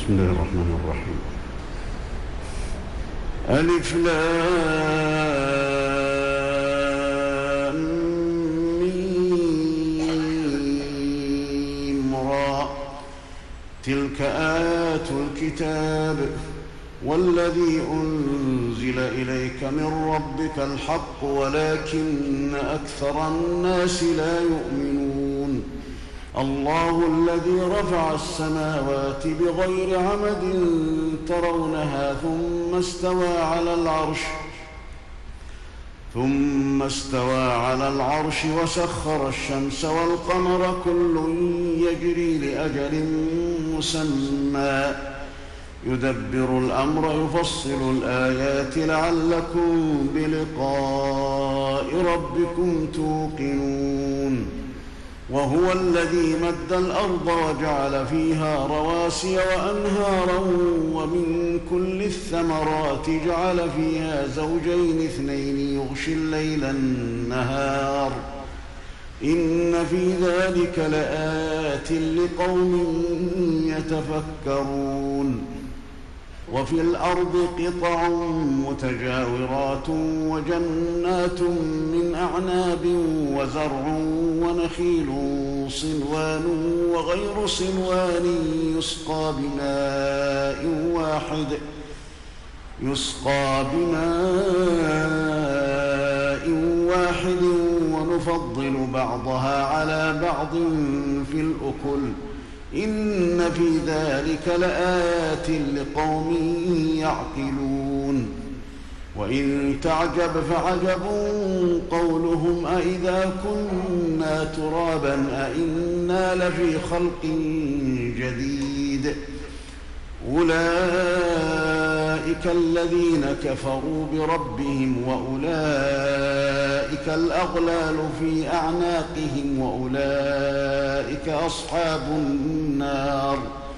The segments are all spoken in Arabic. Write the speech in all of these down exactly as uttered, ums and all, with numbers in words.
بسم الله الرحمن الرحيم. ألف لام ميم را تلك آيات الكتاب والذي أنزل إليك من ربك الحق ولكن أكثر الناس لا يؤمنون. الله الذي رفع السماوات بغير عمد ترونها ثم استوى على العرش ثم استوى على العرش وسخر الشمس والقمر كل يجري لأجل مسمى يدبر الأمر يفصل الآيات لعلكم بلقاء ربكم توقنون. وهو الذي مد الأرض وجعل فيها رواسي وأنهارا ومن كل الثمرات جعل فيها زوجين اثنين يغشي الليل النهار إن في ذلك لآيات لقوم يتفكرون. وفي الأرض قطع متجاورات وجنات من أعناب وزرع ونخيل صنوان وغير صنوان يسقى بماء واحد يسقى بماء واحد ونفضل بعضها على بعض في الأكل إن في ذلك لآيات لقوم يعقلون. وإن تعجب فعجب قولهم أإذا كنا ترابا أإنا لفي خلق جديد أولئك الذين كفروا بربهم وأولئك الأغلال في أعناقهم وأولئك أصحاب النار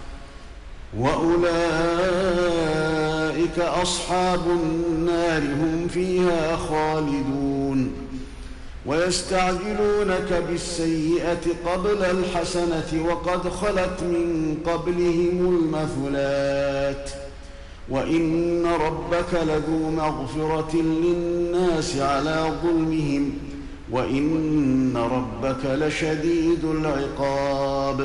وأولئك أصحاب النار هم فيها خالدون. ويستعجلونك بالسيئة قبل الحسنة وقد خلت من قبلهم المثلات وإن ربك لذو مغفرة للناس على ظلمهم وإن ربك لشديد العقاب.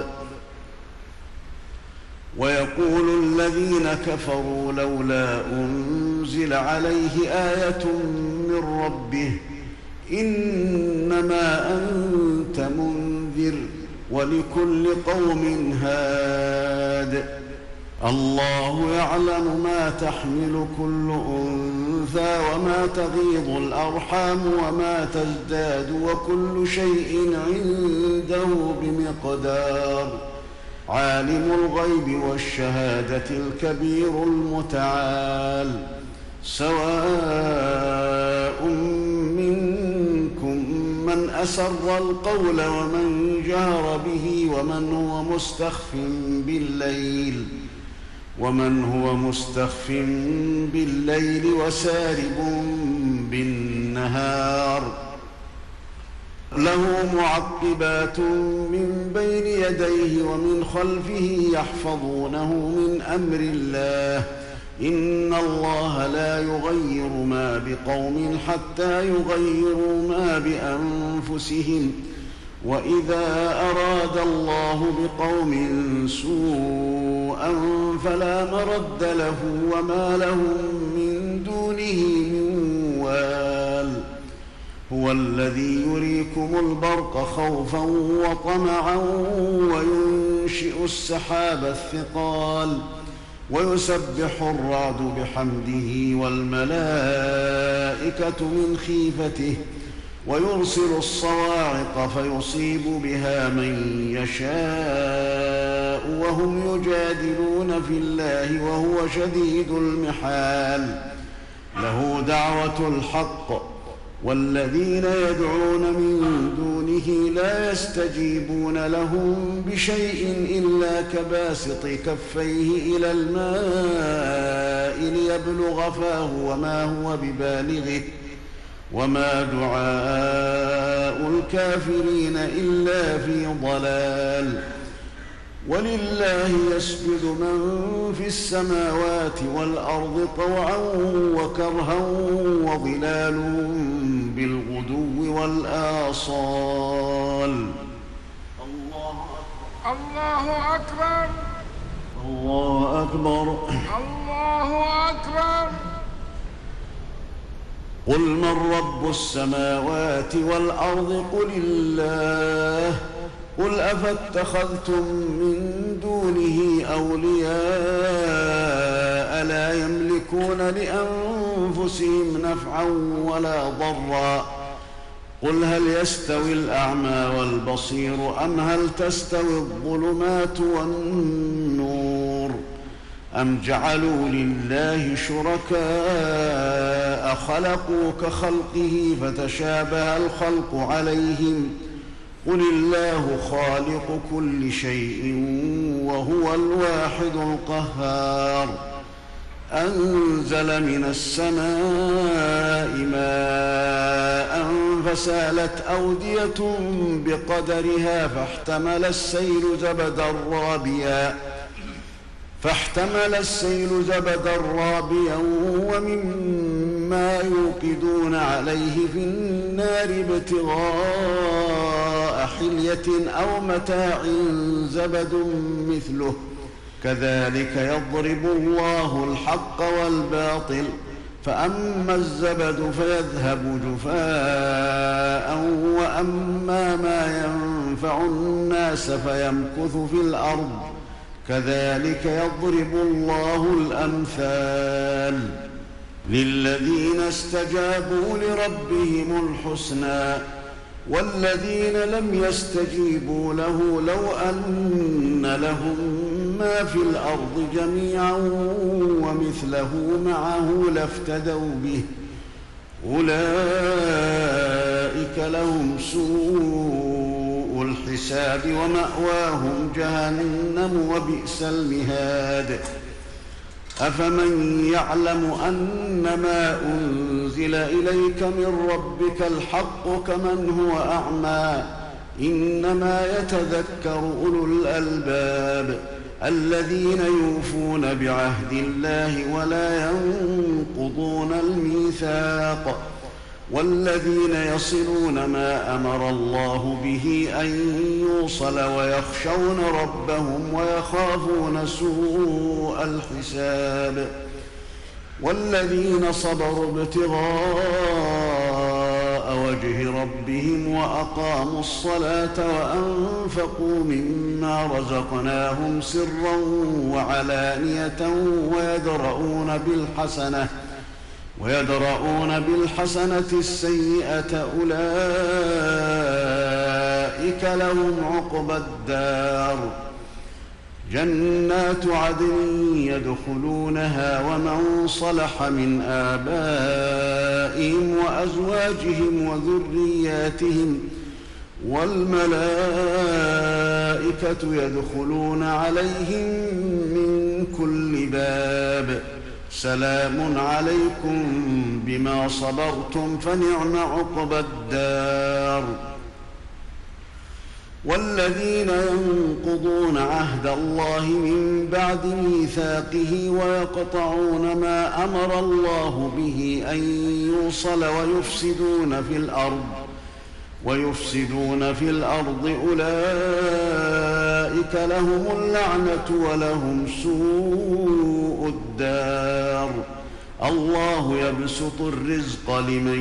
ويقول الذين كفروا لولا أنزل عليه آية من ربه إنما أنت منذر ولكل قوم هاد الله يعلم ما تحمل كل أنثى وما تغيض الأرحام وما تزداد وكل شيء عنده بمقدار عالم الغيب والشهادة الكبير المتعال. سواء منكم من أسر القول ومن جهر به ومن هو مستخف بالليل ومن هو مستخف بالليل وسارب بالنهار له معقبات من بين يديه ومن خلفه يحفظونه من أمر الله إن الله لا يغير ما بقوم حتى يغيروا ما بأنفسهم وإذا أراد الله بقوم سوءا فلا مرد له وما لهم من دونه من وال. هو الذي يريكم البرق خوفا وطمعا وينشئ السحاب الثقال ويسبح الرعد بحمده والملائكة من خيفته ويرسل الصواعق فيصيب بها من يشاء وهم يجادلون في الله وهو شديد المحال. له دعوة الحق والذين يدعون من دونه لا يستجيبون لهم بشيء إلا كباسط كفيه إلى الماء ليبلغ فاه وما هو ببالغه وما دعاء الكافرين إلا في ضلال. ولله يسجد من في السماوات والأرض طوعا وكرها وظلالهم بالغدو والآصال. الله أكبر الله أكبر الله أكبر. قل من رب السماوات والأرض قل الله قل أفاتخذتم من دونه أولياء لا يملكون لأنفسهم نفعا ولا ضرا قل هل يستوي الأعمى والبصير أم هل تستوي الظلمات والنور أم جعلوا لله شركاء خلقوا كخلقه فتشابه الخلق عليهم قل الله خالق كل شيء وهو الواحد القهار أنزل من السماء ماء فسالت أودية بقدرها فاحتمل السيل زبدا رابيا فاحتمل السيل زبدا رابيا ومما يوقدون عليه في النار ابتغاء حلية أو متاع زبد مثله كذلك يضرب الله الحق والباطل فأما الزبد فيذهب جفاء وأما ما ينفع الناس فيمكث في الأرض كذلك يضرب الله الأمثال للذين استجابوا لربهم الحسنى والذين لم يستجيبوا له لو أن لهم ما في الأرض جميعا ومثله معه لافتدوا به أولئك لهم سوء الحساب ومأواهم جهنم وبئس المهاد أفمن يعلم أنما أنزل إليك من ربك الحق كمن هو أعمى إنما يتذكر أولو الألباب الذين يوفون بعهد الله ولا ينقضون الميثاق والذين يصلون ما أمر الله به أن يوصل ويخشون ربهم ويخافون سوء الحساب والذين صبروا ابتغاء وجه ربهم وأقاموا الصلاة وأنفقوا مما رزقناهم سرا وعلانية ويدرؤون بالحسنة ويدرؤون بالحسنة السيئة أولئك لهم عقبى الدار جنات عدن يدخلونها ومن صلح من آبائهم وأزواجهم وذرياتهم والملائكة يدخلون عليهم من كل باب سلام عليكم بما صبرتم فنعم عقبى الدار والذين ينقضون عهد الله من بعد ميثاقه ويقطعون ما أمر الله به أن يوصل ويفسدون في الأرض ويفسدون في الأرض أولئك لهم اللعنة ولهم سوء الدار الله يبسط الرزق لمن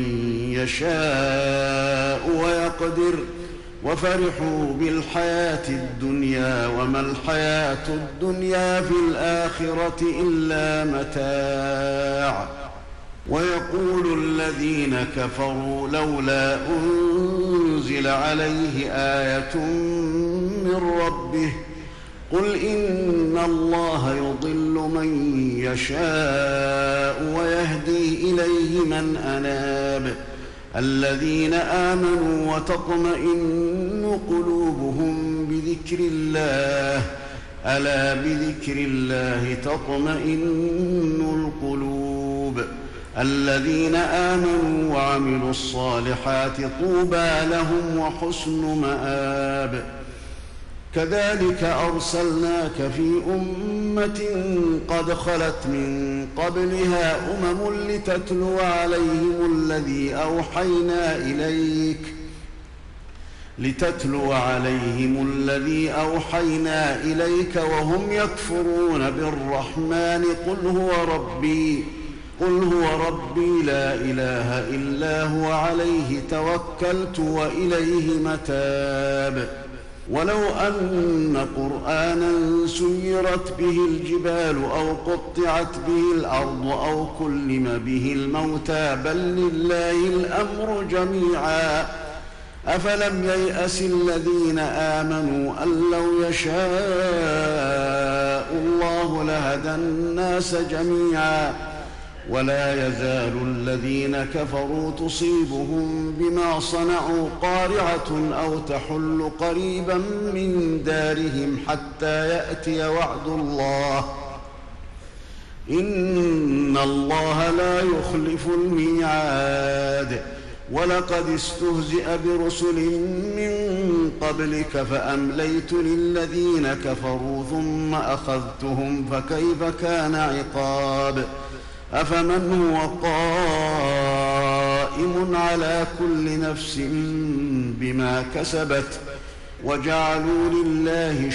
يشاء ويقدر وفرحوا بالحياة الدنيا وما الحياة الدنيا في الآخرة إلا متاع ويقول الذين كفروا لولا أنزل عليه آية من ربه قل إن الله يضل من يشاء ويهدي إليه من أناب الذين آمنوا وتطمئن قلوبهم بذكر الله ألا بذكر الله تطمئن القلوب الذين آمنوا وعملوا الصالحات طوبى لهم وحسن مآب كذلك أرسلناك في أمة قد خلت من قبلها أمم لتتلو عليهم الذي أوحينا إليك لتتلو عليهم الذي أوحينا إليك وهم يكفرون بالرحمن قل هو ربي قل هو ربي لا إله إلا هو عليه توكلت وإليه متاب ولو أن قرآنا سيرت به الجبال أو قطعت به الأرض أو كلم به الموتى بل لله الأمر جميعا أفلم ييأس الذين آمنوا أن لو يشاء الله لهدى الناس جميعا ولا يزال الذين كفروا تصيبهم بما صنعوا قارعة أو تحل قريبا من دارهم حتى يأتي وعد الله إن الله لا يخلف الميعاد ولقد استهزئ برسل من قبلك فأمليت للذين كفروا ثم أخذتهم فكيف كان عقاب أفمن هو قائم على كل نفس بما كسبت وجعلوا لله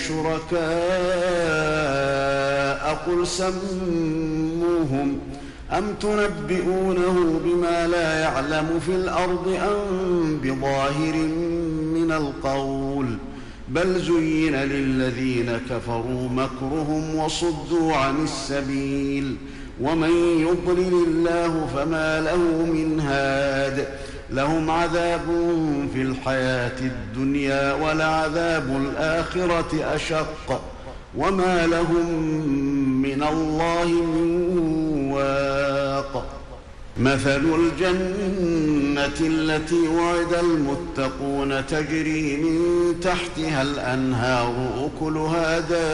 شركاء قل سموهم أم تنبئونه بما لا يعلم في الأرض أم بظاهر من القول بل زين للذين كفروا مكرهم وصدوا عن السبيل ومن يضلل الله فما له من هاد لهم عذاب في الحياة الدنيا ولعذاب الآخرة أشق وما لهم من الله من واق مثل الجنة التي وعد المتقون تجري من تحتها الأنهار أكلها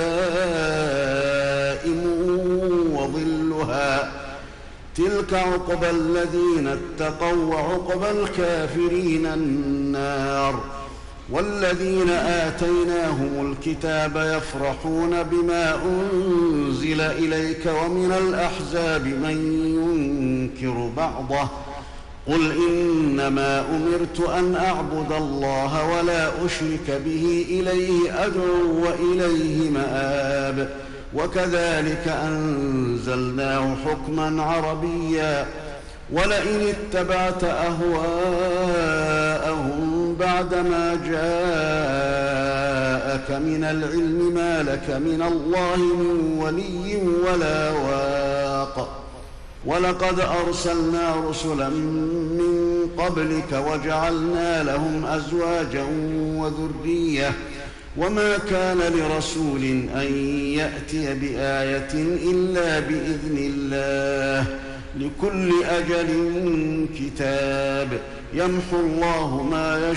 دائم وظلها تلك عقبى الذين اتقوا وعقبى الكافرين النار والذين آتيناهم الكتاب يفرحون بما أنزل إليك ومن الأحزاب من ينكر بعضه قل إنما أمرت أن أعبد الله ولا أشرك به إليه أدعو وإليه مآب وكذلك أنزلناه حكما عربيا ولئن اتبعت أهواءهم بعدما جاءك من العلم ما لك من الله من ولي ولا واق ولقد أرسلنا رسلا من قبلك وجعلنا لهم أزواجا وذرية وما كان لرسول أن يأتي بآية إلا بإذن الله لكل أجل كتاب يمحو الله ما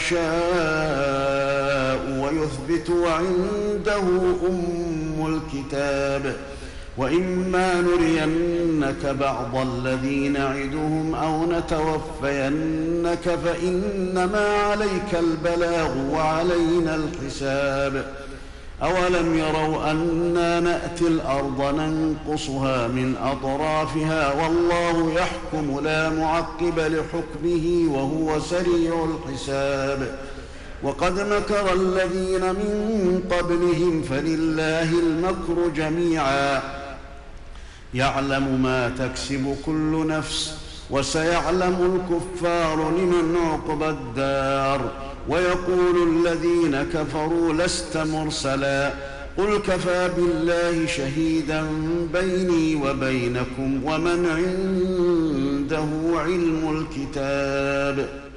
يشاء ويثبت وعنده أم الكتاب وإما نرينك بعض الذي نعدهم أو نتوفينك فإنما عليك البلاغ وعلينا الحساب أولم يروا أنا نأتي الأرض ننقصها من أطرافها والله يحكم لا معقب لحكمه وهو سريع الحساب وقد مكر الذين من قبلهم فلله المكر جميعا يعلم ما تكسب كل نفس وسيعلم الكفار لمن عقبى الدار ويقول الذين كفروا لست مرسلا قل كفى بالله شهيدا بيني وبينكم ومن عنده علم الكتاب